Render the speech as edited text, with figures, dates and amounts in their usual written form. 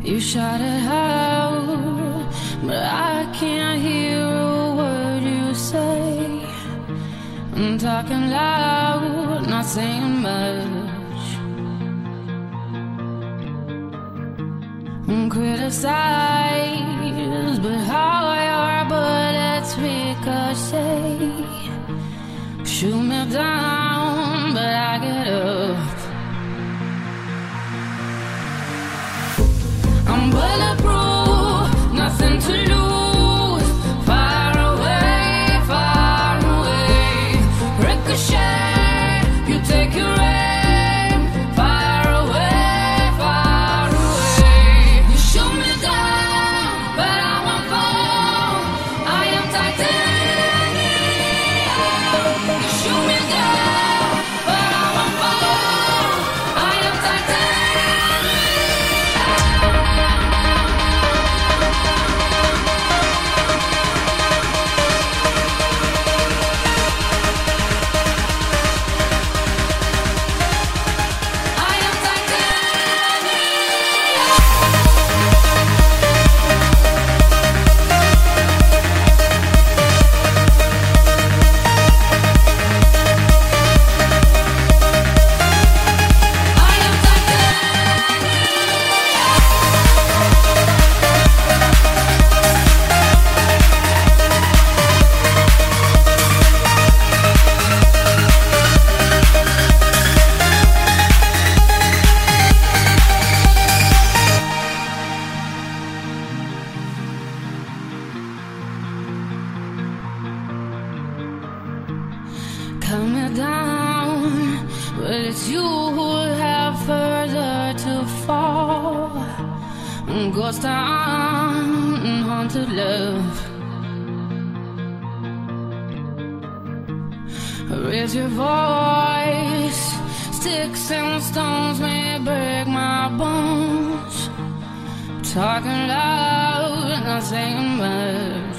You shout it out, but I can't hear a word you say. I'm talking loud, not saying much. Criticize, but how your bullets ricochet. Shoot me down, but I get up. I'm bulletproof, nothing to lose. Far away, ricochet. You take your aim. Far away. You shoot me down, but I won't fall. I am titanium. You shoot me down, but I won't fall. I am titanium. Cut me down, but it's you who have further to fall. Ghost town, haunted love. Raise your voice. Sticks and stones may break my bones. Talking loud, not saying much.